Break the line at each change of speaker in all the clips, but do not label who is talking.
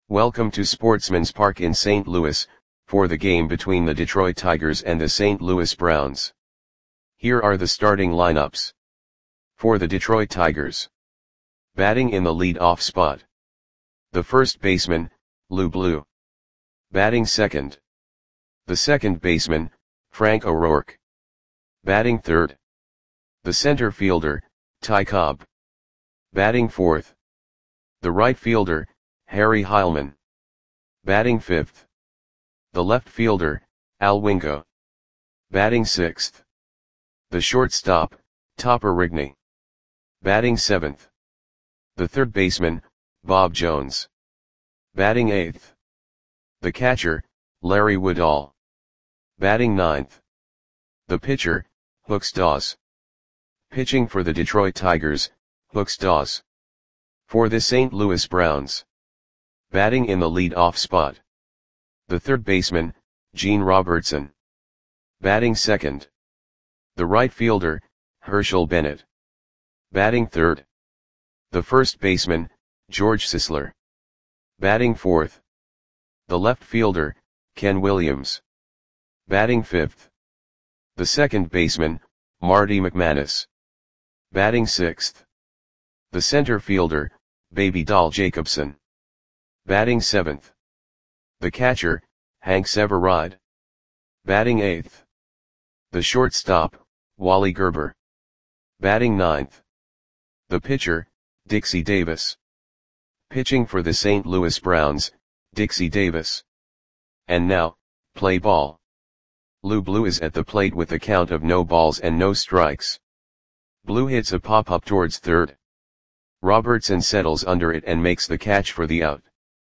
Welcome to Sportsman's Park in St. Louis, for the game between the Detroit Tigers and the St. Louis Browns. Here are the starting lineups. For the Detroit Tigers. Batting in the lead-off spot. The first baseman, Lou Blue. Batting second. The second baseman, Frank O'Rourke. Batting third. The center fielder, Ty Cobb. Batting fourth. The right fielder, Harry Heilmann. Batting fifth. The left fielder, Al Wingo. Batting sixth. The shortstop, Topper Rigney. Batting seventh. The third baseman, Bob Jones. Batting eighth. The catcher, Larry Woodall. Batting ninth. The pitcher, Hooks Dawes. Pitching for the Detroit Tigers, Hooks Dawes. For the St. Louis Browns. Batting in the lead-off spot. The third baseman, Gene Robertson. Batting second. The right fielder, Herschel Bennett. Batting third. The first baseman, George Sisler. Batting fourth. The left fielder, Ken Williams. Batting fifth. The second baseman, Marty McManus. Batting sixth. The center fielder, Baby Doll Jacobson. Batting seventh. The catcher, Hank Severide. Batting eighth. The shortstop, Wally Gerber. Batting ninth. The pitcher, Dixie Davis. Pitching for the St. Louis Browns, Dixie Davis. And now, play ball. Lou Blue is at the plate with a count of no balls and no strikes. Blue hits a pop-up towards third. Robertson settles under it and makes the catch for the out.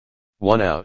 1 out.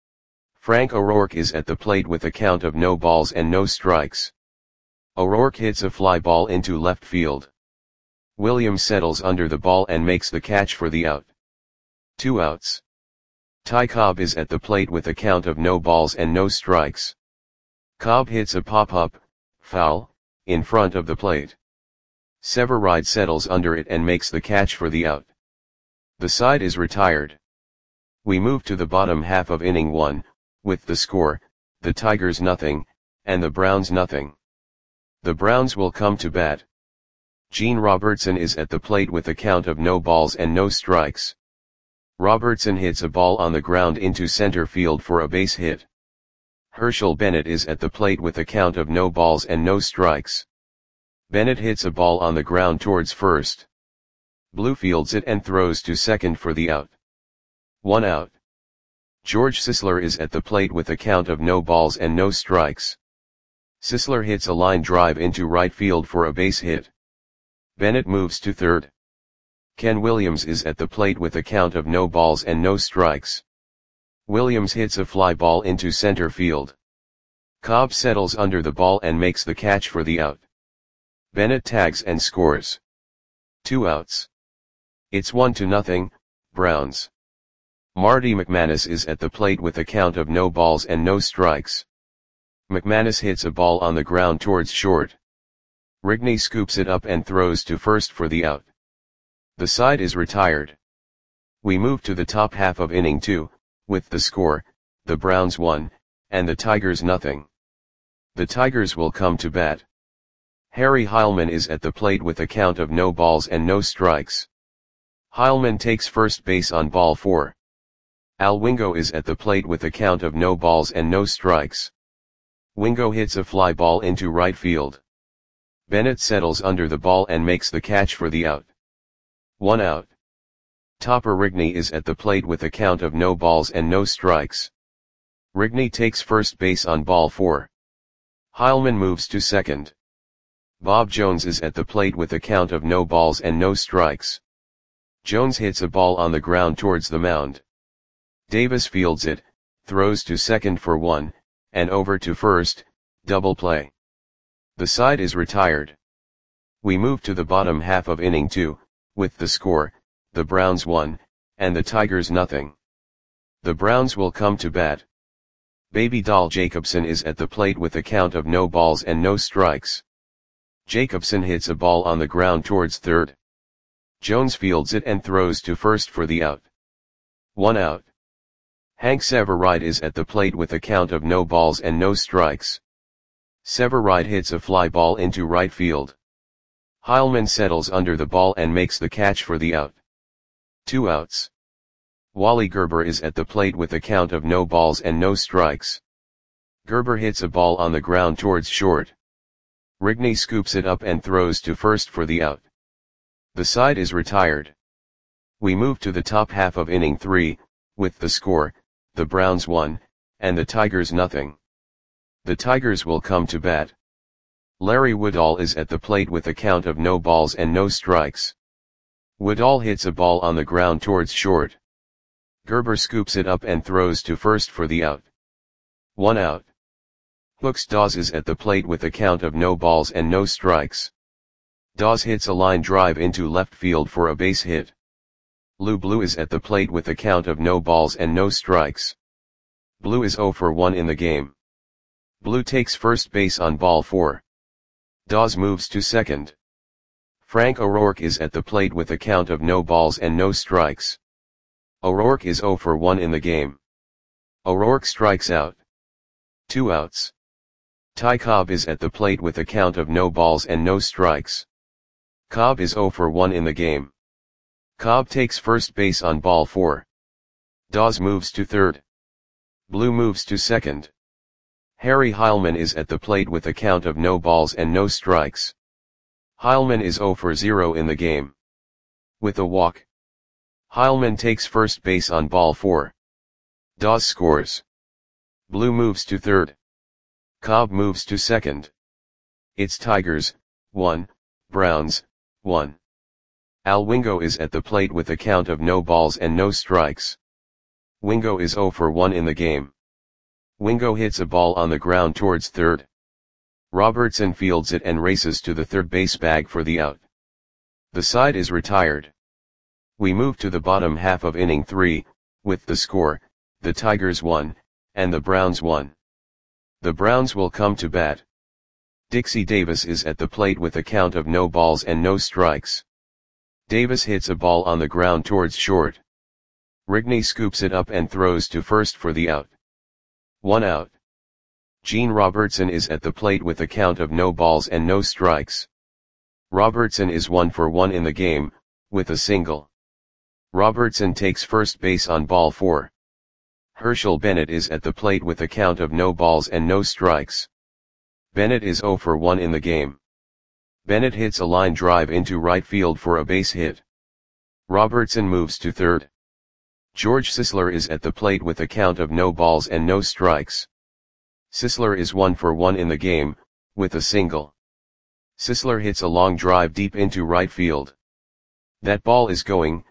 Frank O'Rourke is at the plate with a count of no balls and no strikes. O'Rourke hits a fly ball into left field. Williams settles under the ball and makes the catch for the out. 2 outs. Ty Cobb is at the plate with a count of no balls and no strikes. Cobb hits a pop-up, foul, in front of the plate. Severide settles under it and makes the catch for the out. The side is retired. We move to the bottom half of inning 1, with the score, the Tigers nothing, and the Browns nothing. The Browns will come to bat. Gene Robertson is at the plate with a count of no balls and no strikes. Robertson hits a ball on the ground into center field for a base hit. Herschel Bennett is at the plate with a count of no balls and no strikes. Bennett hits a ball on the ground towards first. Blue fields it and throws to second for the out. 1 out. George Sisler is at the plate with a count of no balls and no strikes. Sisler hits a line drive into right field for a base hit. Bennett moves to third. Ken Williams is at the plate with a count of no balls and no strikes. Williams hits a fly ball into center field. Cobb settles under the ball and makes the catch for the out. Bennett tags and scores. 2 outs. It's 1-0, Browns. Marty McManus is at the plate with a count of no balls and no strikes. McManus hits a ball on the ground towards short. Rigney scoops it up and throws to first for the out. The side is retired. We move to the top half of inning 2, with the score, the Browns 1, and the Tigers nothing. The Tigers will come to bat. Harry Heilmann is at the plate with a count of no balls and no strikes. Heilmann takes first base on ball 4. Al Wingo is at the plate with a count of no balls and no strikes. Wingo hits a fly ball into right field. Bennett settles under the ball and makes the catch for the out. 1 out. Topper Rigney is at the plate with a count of no balls and no strikes. Rigney takes first base on ball 4. Heilmann moves to second. Bob Jones is at the plate with a count of no balls and no strikes. Jones hits a ball on the ground towards the mound. Davis fields it, throws to second for 1, and over to first, double play. The side is retired. We move to the bottom half of inning 2, with the score, the Browns 1, and the Tigers nothing. The Browns will come to bat. Baby Doll Jacobson is at the plate with a count of no balls and no strikes. Jacobson hits a ball on the ground towards third. Jones fields it and throws to first for the out. 1 out. Hank Severide is at the plate with a count of no balls and no strikes. Severide hits a fly ball into right field. Heilmann settles under the ball and makes the catch for the out. 2 outs. Wally Gerber is at the plate with a count of no balls and no strikes. Gerber hits a ball on the ground towards short. Rigney scoops it up and throws to first for the out. The side is retired. We move to the top half of inning 3, with the score, the Browns 1, and the Tigers nothing. The Tigers will come to bat. Larry Woodall is at the plate with a count of no balls and no strikes. Woodall hits a ball on the ground towards short. Gerber scoops it up and throws to first for the out. 1 out. Hooks Dawes is at the plate with a count of no balls and no strikes. Dawes hits a line drive into left field for a base hit. Lou Blue is at the plate with a count of no balls and no strikes. Blue is 0 for 1 in the game. Blue takes first base on ball 4. Dawes moves to second. Frank O'Rourke is at the plate with a count of no balls and no strikes. O'Rourke is 0 for 1 in the game. O'Rourke strikes out. 2 outs. Ty Cobb is at the plate with a count of no balls and no strikes. Cobb is 0 for 1 in the game. Cobb takes first base on ball 4. Dawes moves to third. Blue moves to second. Harry Heilmann is at the plate with a count of no balls and no strikes. Heilmann is 0 for 0 in the game. With a walk. Heilmann takes first base on ball 4. Dawes scores. Blue moves to third. Cobb moves to second. It's Tigers, 1, Browns, 1. Al Wingo is at the plate with a count of no balls and no strikes. Wingo is 0 for 1 in the game. Wingo hits a ball on the ground towards third. Robertson fields it and races to the third base bag for the out. The side is retired. We move to the bottom half of inning 3, with the score, the Tigers 1, and the Browns 1. The Browns will come to bat. Dixie Davis is at the plate with a count of no balls and no strikes. Davis hits a ball on the ground towards short. Rigney scoops it up and throws to first for the out. 1 out. Gene Robertson is at the plate with a count of no balls and no strikes. Robertson is 1 for 1 in the game, with a single. Robertson takes first base on ball 4. Herschel Bennett is at the plate with a count of no balls and no strikes. Bennett is 0 for 1 in the game. Bennett hits a line drive into right field for a base hit. Robertson moves to third. George Sisler is at the plate with a count of no balls and no strikes. Sisler is 1 for 1 in the game, with a single. Sisler hits a long drive deep into right field. That ball is gone.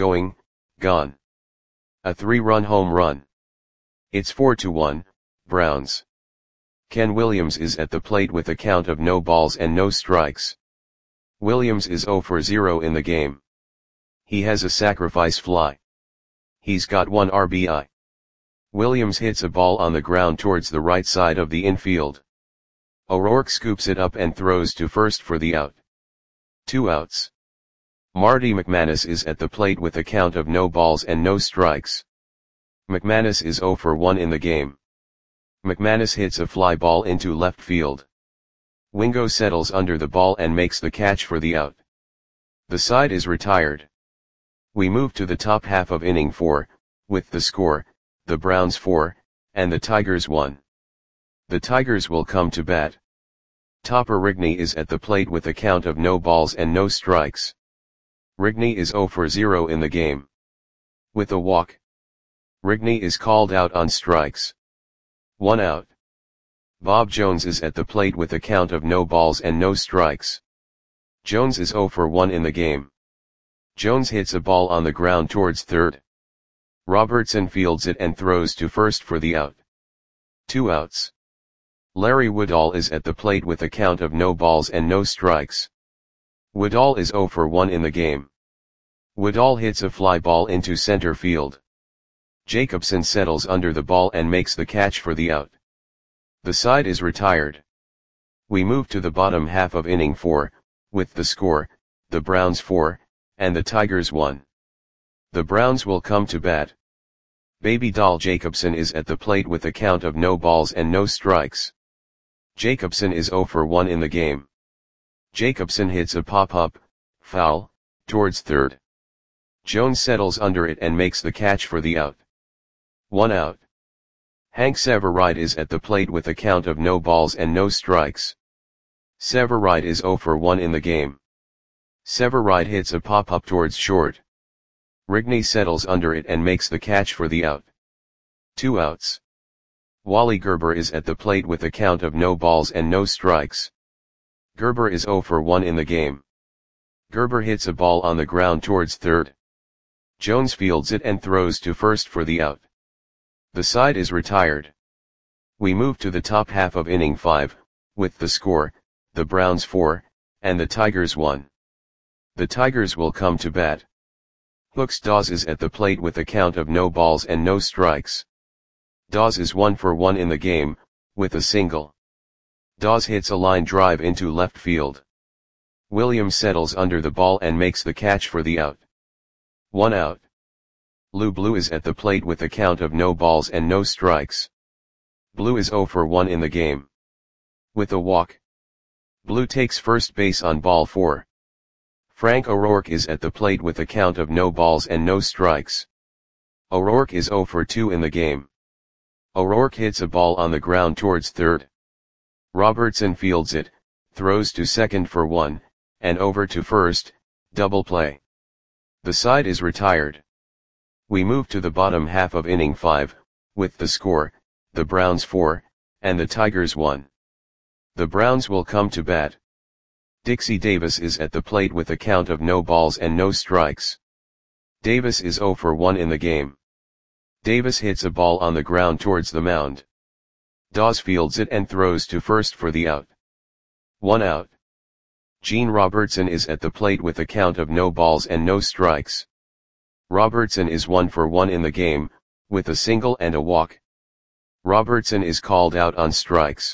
A 3-run home run. It's 4-1, Browns. Ken Williams is at the plate with a count of no balls and no strikes. Williams is 0 for 0 in the game. He has a sacrifice fly. He's got 1 RBI. Williams hits a ball on the ground towards the right side of the infield. O'Rourke scoops it up and throws to first for the out. 2 outs. Marty McManus is at the plate with a count of no balls and no strikes. McManus is 0 for 1 in the game. McManus hits a fly ball into left field. Wingo settles under the ball and makes the catch for the out. The side is retired. We move to the top half of inning 4, with the score, the Browns 4, and the Tigers 1. The Tigers will come to bat. Topper Rigney is at the plate with a count of no balls and no strikes. Rigney is 0 for 0 in the game. With a walk. Rigney is called out on strikes. 1 out. Bob Jones is at the plate with a count of no balls and no strikes. Jones is 0 for 1 in the game. Jones hits a ball on the ground towards third. Robertson fields it and throws to first for the out. 2 outs. Larry Woodall is at the plate with a count of no balls and no strikes. Woodall is 0 for 1 in the game. Woodall hits a fly ball into center field. Jacobson settles under the ball and makes the catch for the out. The side is retired. We move to the bottom half of inning 4, with the score, the Browns 4, and the Tigers 1. The Browns will come to bat. Baby doll Jacobson is at the plate with a count of no balls and no strikes. Jacobson is 0 for 1 in the game. Jacobson hits a pop-up, foul, towards third. Jones settles under it and makes the catch for the out. 1 out. Hank Severide is at the plate with a count of no balls and no strikes. Severide is 0 for 1 in the game. Severide hits a pop-up towards short. Rigney settles under it and makes the catch for the out. 2 outs. Wally Gerber is at the plate with a count of no balls and no strikes. Gerber is 0 for 1 in the game. Gerber hits a ball on the ground towards third. Jones fields it and throws to first for the out. The side is retired. We move to the top half of inning 5, with the score, the Browns 4, and the Tigers 1. The Tigers will come to bat. Hooks Dawes is at the plate with a count of no balls and no strikes. Dawes is 1 for 1 in the game, with a single. Dawes hits a line drive into left field. Williams settles under the ball and makes the catch for the out. 1 out. Lou Blue is at the plate with a count of no balls and no strikes. Blue is 0 for 1 in the game. With a walk. Blue takes first base on ball 4. Frank O'Rourke is at the plate with a count of no balls and no strikes. O'Rourke is 0 for 2 in the game. O'Rourke hits a ball on the ground towards third. Robertson fields it, throws to second for 1, and over to first, double play. The side is retired. We move to the bottom half of inning 5, with the score, the Browns 4, and the Tigers 1. The Browns will come to bat. Dixie Davis is at the plate with a count of no balls and no strikes. Davis is 0 for 1 in the game. Davis hits a ball on the ground towards the mound. Dawes fields it and throws to first for the out. 1 out. Gene Robertson is at the plate with a count of no balls and no strikes. Robertson is 1 for 1 in the game, with a single and a walk. Robertson is called out on strikes.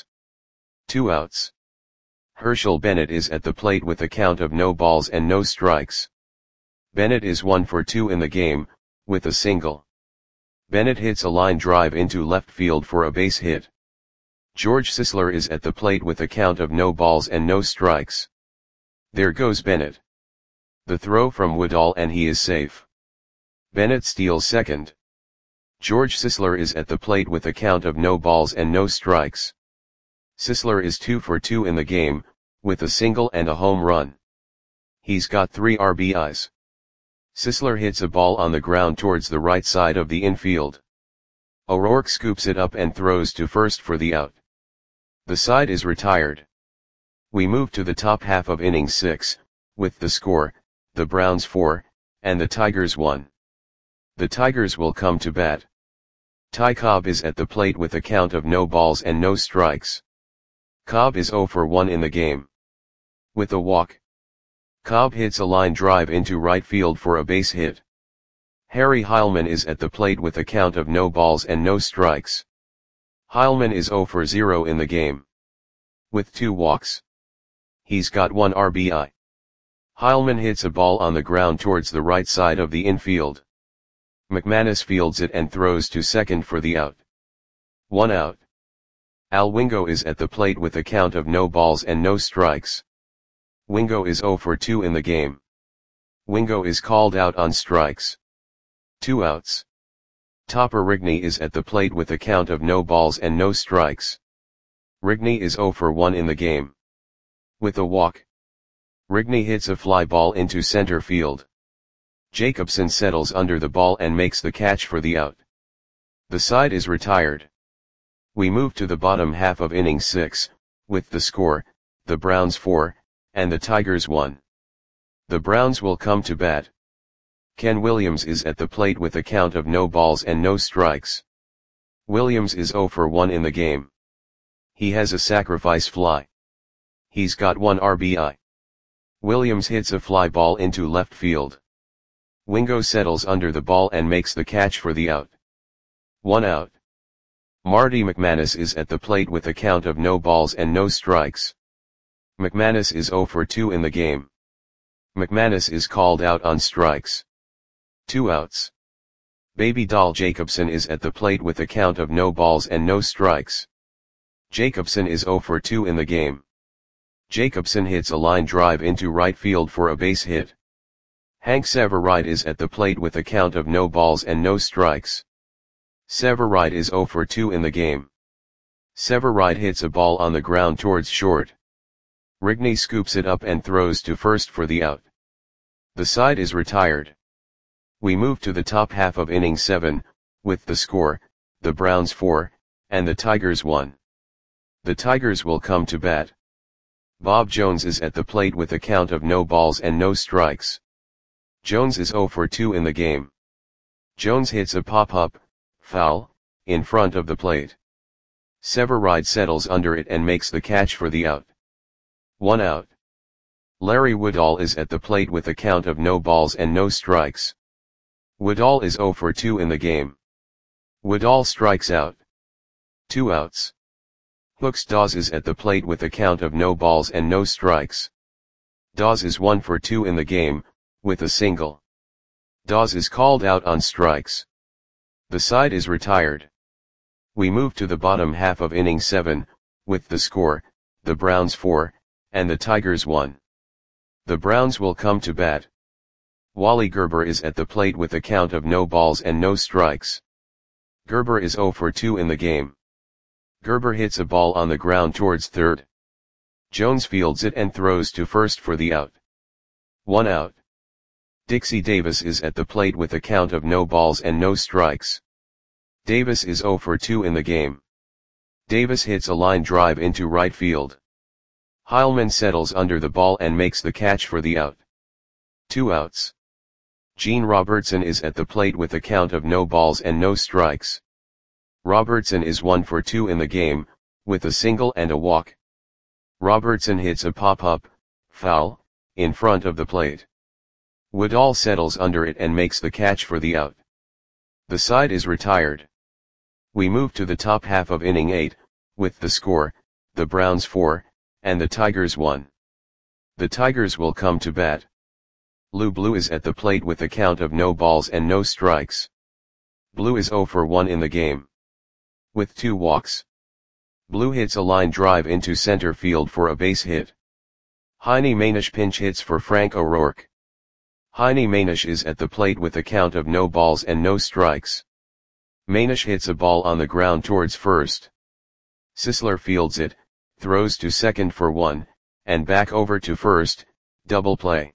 2 outs. Herschel Bennett is at the plate with a count of no balls and no strikes. Bennett is 1 for 2 in the game, with a single. Bennett hits a line drive into left field for a base hit. George Sisler is at the plate with a count of no balls and no strikes. There goes Bennett. The throw from Woodall and he is safe. Bennett steals second. George Sisler is at the plate with a count of no balls and no strikes. Sisler is 2 for 2 in the game, with a single and a home run. He's got 3 RBIs. Sisler hits a ball on the ground towards the right side of the infield. O'Rourke scoops it up and throws to first for the out. The side is retired. We move to the top half of inning 6, with the score, the Browns 4, and the Tigers 1. The Tigers will come to bat. Ty Cobb is at the plate with a count of no balls and no strikes. Cobb is 0 for 1 in the game. With a walk. Cobb hits a line drive into right field for a base hit. Harry Heilman is at the plate with a count of no balls and no strikes. Heilman is 0 for 0 in the game. With 2 walks. He's got 1 RBI. Heilman hits a ball on the ground towards the right side of the infield. McManus fields it and throws to second for the out. 1 out. Al Wingo is at the plate with a count of no balls and no strikes. Wingo is 0 for 2 in the game. Wingo is called out on strikes. 2 outs. Topper Rigney is at the plate with a count of no balls and no strikes. Rigney is 0 for 1 in the game. With a walk. Rigney hits a fly ball into center field. Jacobson settles under the ball and makes the catch for the out. The side is retired. We move to the bottom half of inning 6, with the score, the Browns 4, and the Tigers 1. The Browns will come to bat. Ken Williams is at the plate with a count of no balls and no strikes. Williams is 0 for 1 in the game. He has a sacrifice fly. He's got 1 RBI. Williams hits a fly ball into left field. Wingo settles under the ball and makes the catch for the out. 1 out. Marty McManus is at the plate with a count of no balls and no strikes. McManus is 0 for 2 in the game. McManus is called out on strikes. 2 outs. Baby doll Jacobson is at the plate with a count of no balls and no strikes. Jacobson is 0 for 2 in the game. Jacobson hits a line drive into right field for a base hit. Hank Severide is at the plate with a count of no balls and no strikes. Severide is 0 for 2 in the game. Severide hits a ball on the ground towards short. Rigney scoops it up and throws to first for the out. The side is retired. We move to the top half of inning 7, with the score, the Browns 4, and the Tigers 1. The Tigers will come to bat. Bob Jones is at the plate with a count of no balls and no strikes. Jones is 0 for 2 in the game. Jones hits a pop-up, foul, in front of the plate. Severide settles under it and makes the catch for the out. 1 out. Larry Woodall is at the plate with a count of no balls and no strikes. Woodall is 0 for 2 in the game. Woodall strikes out. 2 outs. Hooks Dawes is at the plate with a count of no balls and no strikes. Dawes is 1 for 2 in the game, with a single. Dawes is called out on strikes. The side is retired. We move to the bottom half of inning 7, with the score, the Browns 4, and the Tigers 1. The Browns will come to bat. Wally Gerber is at the plate with a count of no balls and no strikes. Gerber is 0 for 2 in the game. Gerber hits a ball on the ground towards third. Jones fields it and throws to first for the out. 1 out. Dixie Davis is at the plate with a count of no balls and no strikes. Davis is 0 for 2 in the game. Davis hits a line drive into right field. Heilman settles under the ball and makes the catch for the out. 2 outs. Gene Robertson is at the plate with a count of no balls and no strikes. Robertson is 1 for 2 in the game, with a single and a walk. Robertson hits a pop-up, foul, in front of the plate. Woodall settles under it and makes the catch for the out. The side is retired. We move to the top half of inning 8, with the score, the Browns 4, and the Tigers 1. The Tigers will come to bat. Lou Blue is at the plate with a count of no balls and no strikes. Blue is 0 for 1 in the game. With 2 walks. Blue hits a line drive into center field for a base hit. Heine Manish pinch hits for Frank O'Rourke. Heine Manish is at the plate with a count of no balls and no strikes. Manish hits a ball on the ground towards first. Sisler fields it, throws to second for 1, and back over to first, double play.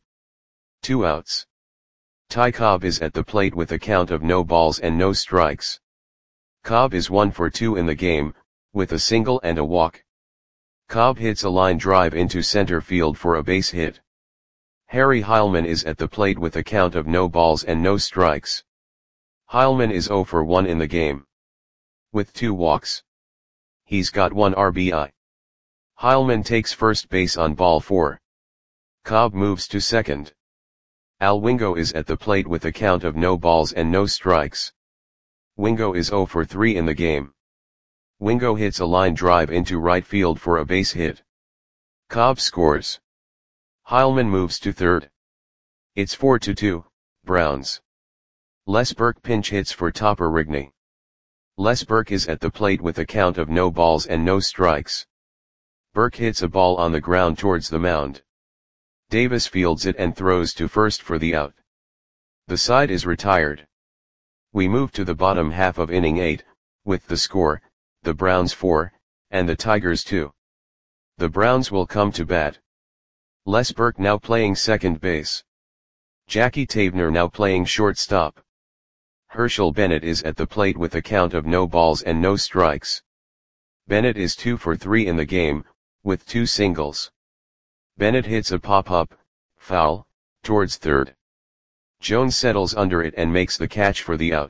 2 outs. Ty Cobb is at the plate with a count of no balls and no strikes. Cobb is 1 for 2 in the game, with a single and a walk. Cobb hits a line drive into center field for a base hit. Harry Heilman is at the plate with a count of no balls and no strikes. Heilman is 0 for 1 in the game. With 2 walks. He's got 1 RBI. Heilman takes first base on ball 4. Cobb moves to second. Al Wingo is at the plate with a count of no balls and no strikes. Wingo is 0 for 3 in the game. Wingo hits a line drive into right field for a base hit. Cobb scores. Heilman moves to third. It's 4-2, Browns. Les Burke pinch hits for Topper Rigney. Les Burke is at the plate with a count of no balls and no strikes. Burke hits a ball on the ground towards the mound. Davis fields it and throws to first for the out. The side is retired. We move to the bottom half of inning 8, with the score, the Browns 4, and the Tigers 2. The Browns will come to bat. Les Burke now playing second base. Jackie Tavener now playing shortstop. Herschel Bennett is at the plate with a count of no balls and no strikes. Bennett is 2 for 3 in the game, with 2 singles. Bennett hits a pop-up, foul, towards third. Jones settles under it and makes the catch for the out.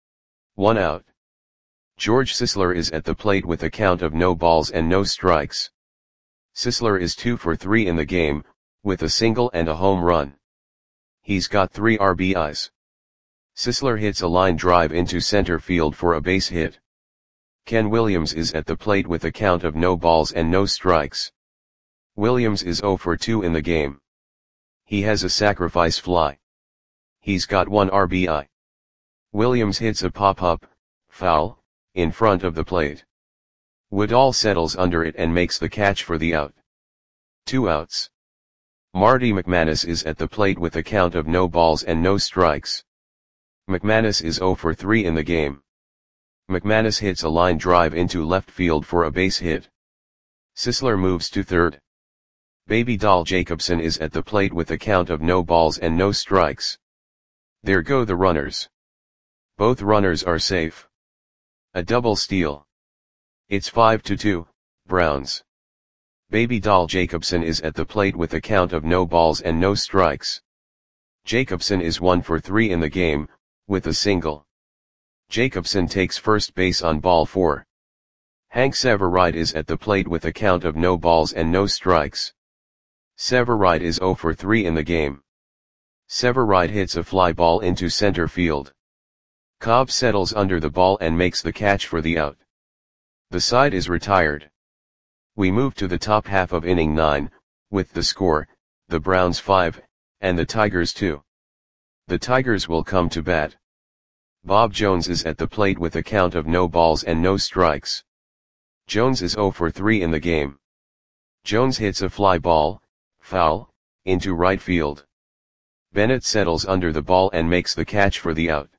1 out. George Sisler is at the plate with a count of no balls and no strikes. Sisler is 2 for 3 in the game, with a single and a home run. He's got 3 RBIs. Sisler hits a line drive into center field for a base hit. Ken Williams is at the plate with a count of no balls and no strikes. Williams is 0 for 2 in the game. He has a sacrifice fly. He's got 1 RBI. Williams hits a pop-up, foul, in front of the plate. Woodall settles under it and makes the catch for the out. 2 outs. Marty McManus is at the plate with a count of no balls and no strikes. McManus is 0 for 3 in the game. McManus hits a line drive into left field for a base hit. Sisler moves to third. Baby Doll Jacobson is at the plate with a count of no balls and no strikes. There go the runners. Both runners are safe. A double steal. It's 5-2, Browns. Baby Doll Jacobson is at the plate with a count of no balls and no strikes. Jacobson is 1 for 3 in the game, with a single. Jacobson takes first base on ball 4. Hank Severide is at the plate with a count of no balls and no strikes. Severide is 0 for 3 in the game. Severide hits a fly ball into center field. Cobb settles under the ball and makes the catch for the out. The side is retired. We move to the top half of inning 9, with the score, the Browns 5, and the Tigers 2. The Tigers will come to bat. Bob Jones is at the plate with a count of no balls and no strikes. Jones is 0 for 3 in the game. Jones hits a fly ball, foul, into right field. Bennett settles under the ball and makes the catch for the out.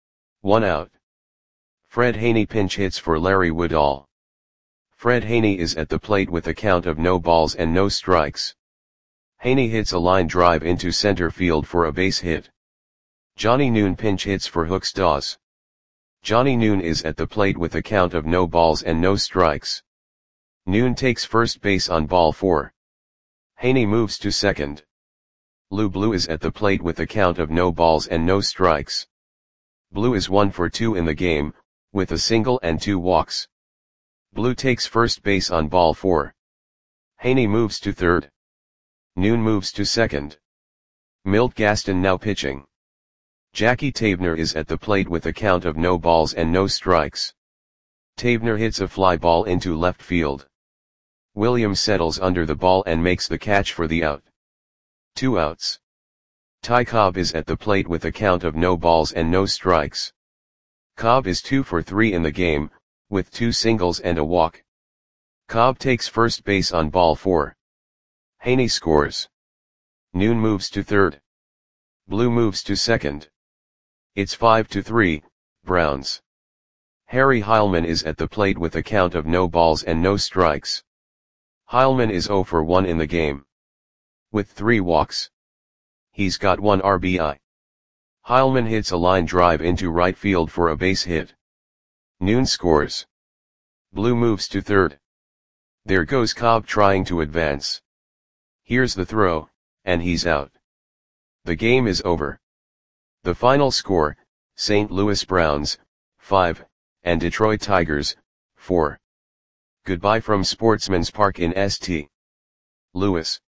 1 out. Fred Haney pinch hits for Larry Woodall. Fred Haney is at the plate with a count of no balls and no strikes. Haney hits a line drive into center field for a base hit. Johnny Noon pinch hits for Hooks Dawes. Johnny Noon is at the plate with a count of no balls and no strikes. Noon takes first base on ball 4. Haney moves to second. Lou Blue is at the plate with a count of no balls and no strikes. Blue is 1 for 2 in the game, with a single and 2 walks. Blue takes first base on ball 4. Haney moves to third. Noon moves to second. Milt Gaston now pitching. Jackie Tavener is at the plate with a count of no balls and no strikes. Tavener hits a fly ball into left field. Williams settles under the ball and makes the catch for the out. 2 outs. Ty Cobb is at the plate with a count of no balls and no strikes. Cobb is 2 for 3 in the game, with 2 singles and a walk. Cobb takes first base on ball 4. Haney scores. Noon moves to third. Blue moves to second. It's 5-3, Browns. Harry Heilman is at the plate with a count of no balls and no strikes. Heilman is 0 for 1 in the game. With 3 walks. He's got 1 RBI. Heilman hits a line drive into right field for a base hit. Noon scores. Blue moves to third. There goes Cobb trying to advance. Here's the throw, and he's out. The game is over. The final score, St. Louis Browns, 5, and Detroit Tigers, 4. Goodbye from Sportsman's Park in St. Louis.